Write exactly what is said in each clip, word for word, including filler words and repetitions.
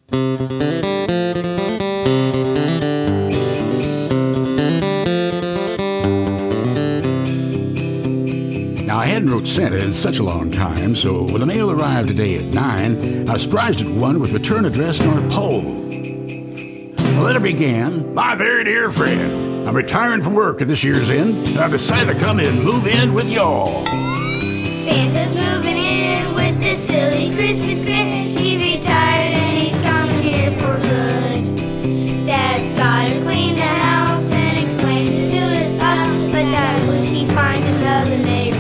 Now, I hadn't wrote Santa in such a long time, so when the mail arrived today at nine, I was surprised at one with return address North Pole. The letter began, "My very dear friend, I'm retiring from work at this year's end, and I've decided to come and move in with y'all. Santa's moving in with this silly Christmas grin. He retired and he's coming here for good. Dad's gotta clean the house and explain this to his spouse, but Dad wish he'd find another neighborhood."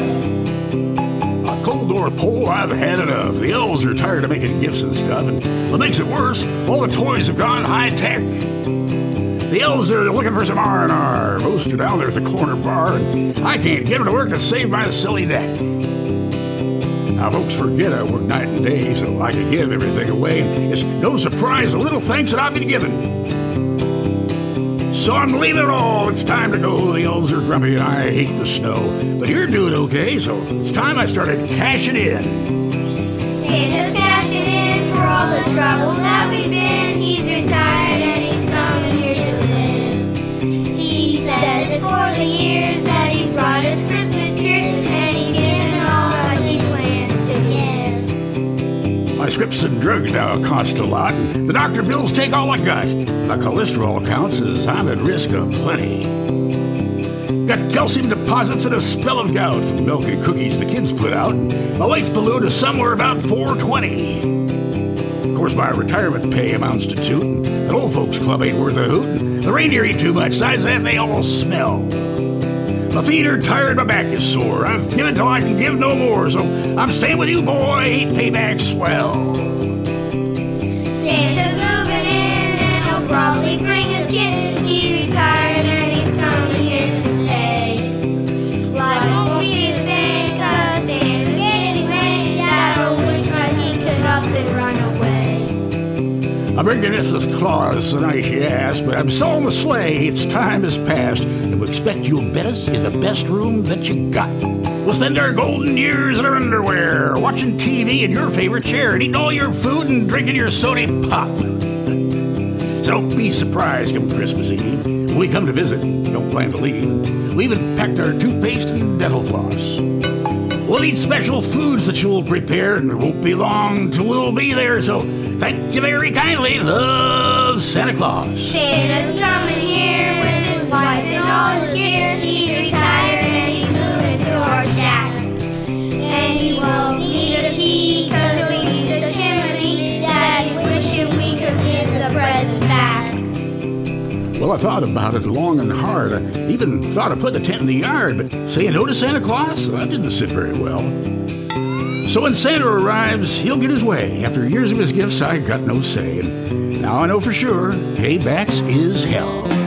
A cold North Pole, I've had enough. The elves are tired of making gifts and stuff, and what makes it worse, all the toys have gone high-tech. The elves are looking for some R and R. Most are down there at the corner bar, and I can't get them to work to save my silly neck. Now, folks forget I work night and day, so I can give everything away, and it's no surprise the little thanks that I've been given. So I'm leaving it all. It's time to go. The elves are grumpy, and I hate the snow. But you're doing okay, so it's time I started cashing in. Santa's cashing in for all the trouble that we've been. He's retired and he's coming here to live. He says that for the years that he's brought us Christmas cheer, and he's given all that he plans to give. My scripts and drugs now cost a lot, and the doctor bills take all I got. My cholesterol counts as I'm at risk of plenty. Got calcium deposits and a spell of gout from milk and cookies the kids put out. My weight's ballooned to somewhere about four twenty. Of course, my retirement pay amounts to toot, and the old folks club ain't worth a hoot, and the reindeer eat too much, besides that they all smell. My feet are tired, my back is sore. I've given till I can give no more, so I'm staying with you, boy. Ain't payback swell. Santa's moving in and he'll probably bring us kitten. He retired and he's coming here to stay. Life won't be the same 'cause Santa's getting late. Dad wish that he could up and run away. I'm bringing Missus Claus tonight, she asked, but I'm still in the sleigh. Its time has passed, and we expect you'll bet us in the best room that you got. We'll spend our golden years in our underwear, watching T V in your favorite chair, and eating all your food and drinking your soda pop. So don't be surprised come Christmas Eve. When we come to visit, don't plan to leave. We even packed our toothpaste and dental floss. We'll eat special foods that you'll prepare, and it won't be long till we'll be there, so thank you very kindly. Love, Santa Claus. Santa's coming here with his wife and all his gear. He's retired and he's moving to our shack. And he won't need a key 'cause we use the chimney. Daddy's wishing we could give the presents back. Well, I thought about it long and hard. I even thought of putting the tent in the yard, but saying no to Santa Claus, that didn't sit very well. So when Santa arrives, he'll get his way. After years of his gifts, I got no say. And now I know for sure, paybacks is hell.